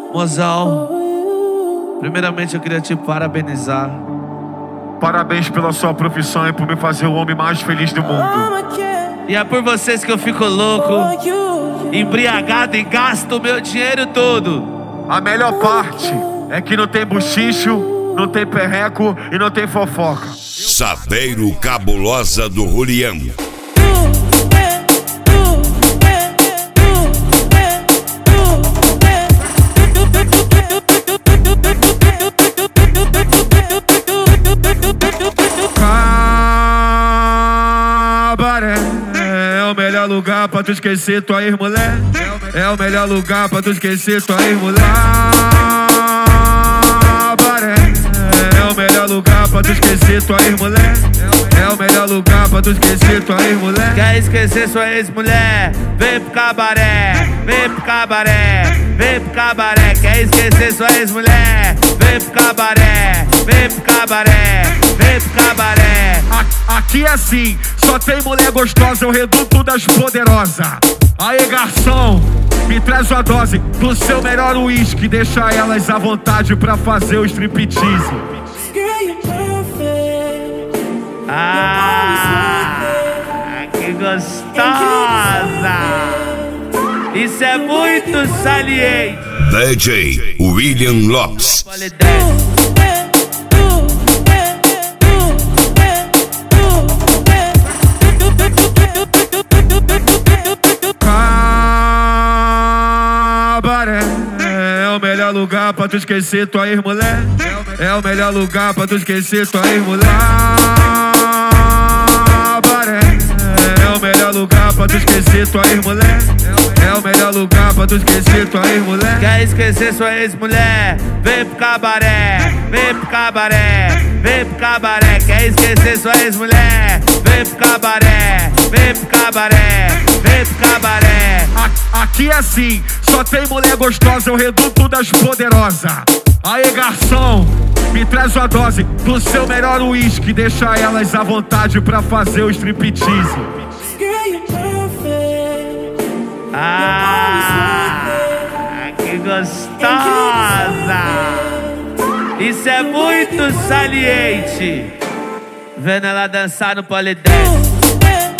Mozão, primeiramente eu queria te parabenizar. Parabéns pela sua profissão e por me fazer o homem mais feliz do mundo. E é por vocês que eu fico louco, embriagado e gasto o meu dinheiro todo. A melhor parte é que não tem buchicho, não tem perreco e não tem fofoca. Saveiro Cabulosa do Julián. Cabaré é o melhor lugar pra tu esquecer tua ex-mulher. É o melhor lugar pra tu esquecer tua ex-mulher. Cabaré é o melhor lugar pra tu esquecer tua ex-mulher. É o melhor lugar pra tu esquecer tua ex-mulher. Quer esquecer sua ex-mulher? Vem pro cabaré, vem pro cabaré, vem pro cabaré. Quer esquecer sua ex-mulher? Vem pro cabaré, vem pro cabaré, vem pro cabaré. Aqui é assim, só tem mulher gostosa, é o reduto das poderosas. Aê, garçom, me traz uma dose do seu melhor uísque. Deixa elas à vontade pra fazer o striptease. Que gostosa! Isso é muito saliente. DJ William Lopes. Cabaré é o melhor lugar pra tu esquecer tua ex-mulher. É o melhor lugar pra tu esquecer tua ex-mulher. Cabaré é o melhor lugar pra tu esquecer tua ex-mulher. É o melhor lugar pra tu esquecer tua ex-mulher. Quer esquecer sua ex-mulher? Vem pro cabaré, vem pro cabaré, vem pro cabaré. Quer esquecer sua ex-mulher? Vem pro cabaré, vem pro cabaré, vem pro cabaré. Aqui é assim, só tem mulher gostosa, é o reduto das poderosas. Aê, garçom, me traz uma dose do seu melhor uísque. Deixa elas à vontade pra fazer o striptease. Que gostosa! Isso é muito saliente. Vendo ela dançar no polidense.